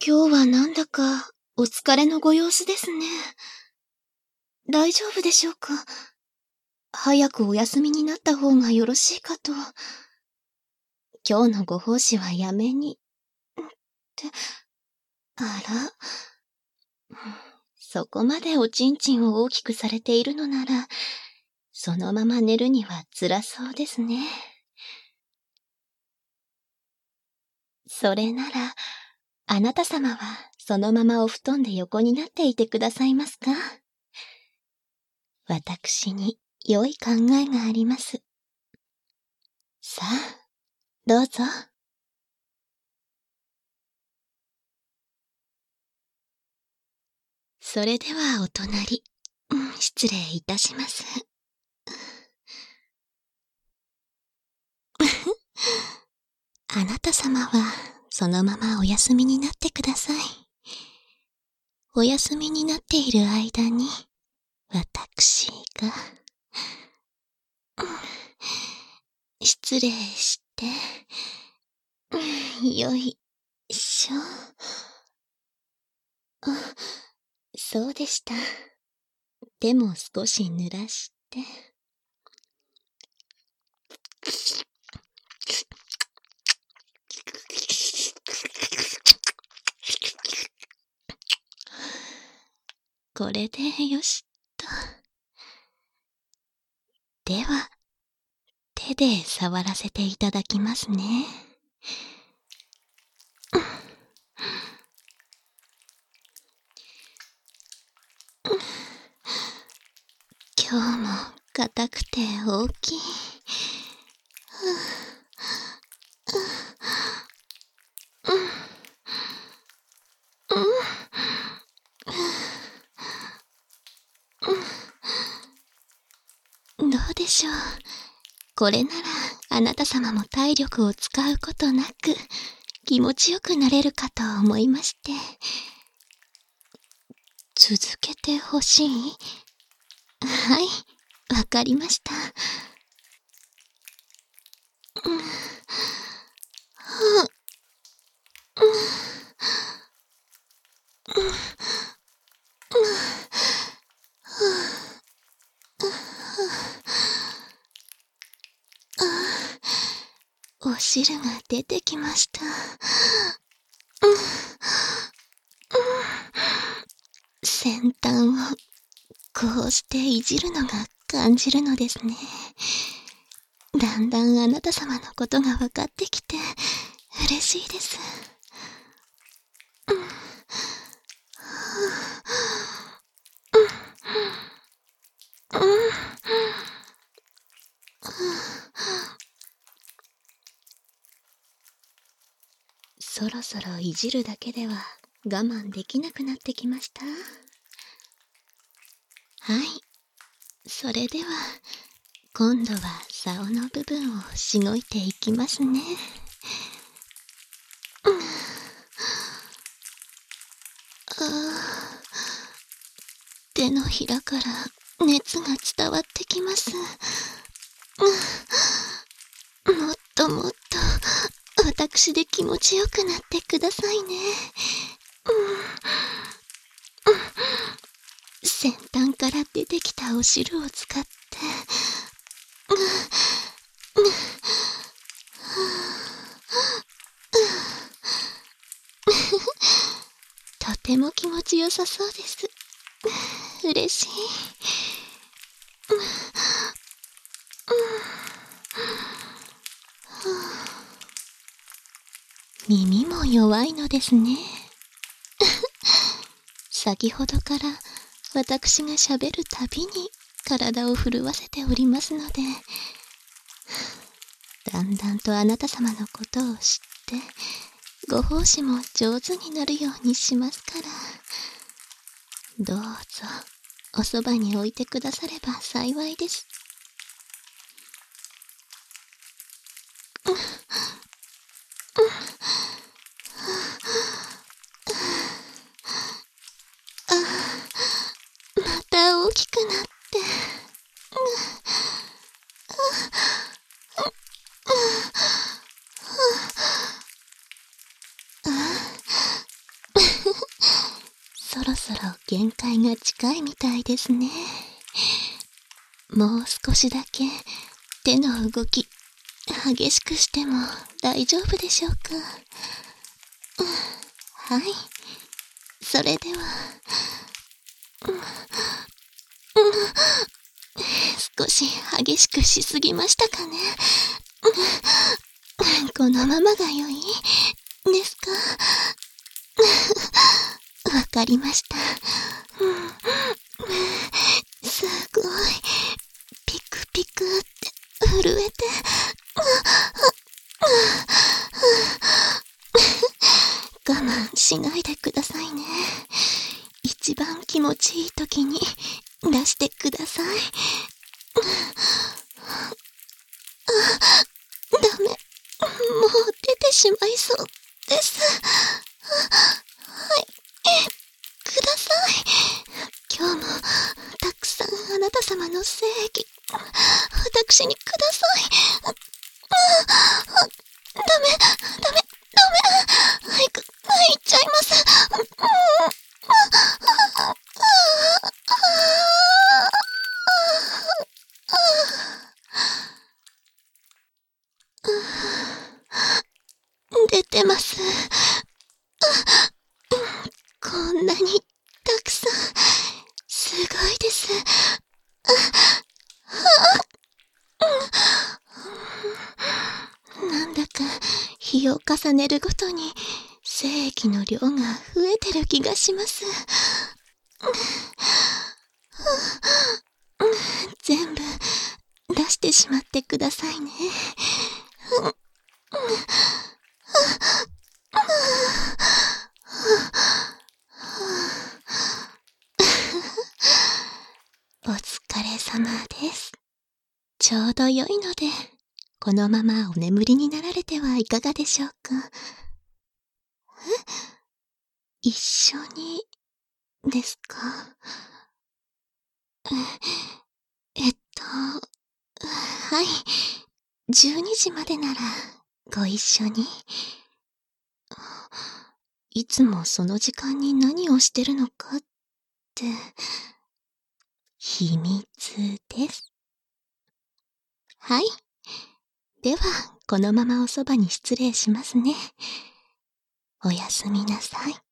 今日はなんだかお疲れのご様子ですね。大丈夫でしょうか？早くお休みになった方がよろしいかと。今日のご奉仕はやめに。あら。そこまでおちんちんを大きくされているのなら、そのまま寝るには辛そうですね。それなら、あなた様はそのままお布団で横になっていてくださいますか？私に良い考えがあります。さあ、どうぞ。それではお隣、失礼いたします。あなた様はそのままお休みになってください。お休みになっている間に、私が、失礼して、よいしょ。そうでした。手も少し濡らして。これでよしと。では、手で触らせていただきますね。今日も硬くて大きい。どうでしょう。これならあなた様も体力を使うことなく気持ちよくなれるかと思いまして。続けてほしい？はい、わかりました。お汁が出てきました。先端をこうしていじるのが感じるのですね。だんだんあなた様のことが分かってきて嬉しいです。そろそろいじるだけでは我慢できなくなってきました。はい。それでは、今度は竿の部分をしごいていきますね。手のひらから熱が伝わってきます。もっともっと私で気持ちよくなってくださいね。先端から出てきたお汁を使って、とても気持ちよさそうです。嬉しい。耳も弱いのですね。先ほどから私が喋るたびに体を震わせておりますので、だんだんとあなた様のことを知ってご奉仕も上手になるようにしますから、どうぞおそばに置いてくだされば幸いです。また大きくなって、 そろそろ限界が近いみたいですね。もう少しだけ手の動き激しくしても大丈夫でしょうか。はい。それでは、少し激しくしすぎましたかね。このままが良いですか。わかりました。すごい、ピクピクって震えて、我慢しないでくださいね。一番気持ちいい時に出してください。ダメ。もう出てしまいそうです。はい、ください。今日もたくさんあなた様の精液、私にください。ダメ、ダメ、ダメ。はい、行っちゃいます。出てます。こんなにたくさん、すごいです。なんだか日を重ねるごとに精液の量が増えてる気がします。全部出してしまってくださいね。お疲れ様です。ちょうど良いので、このままお眠りになられてはいかがでしょうか。一緒に、ですか。はい。12時までなら、ご一緒に。いつもその時間に何をしてるのかって、秘密です。はい。では、このままおそばに失礼しますね。おやすみなさい。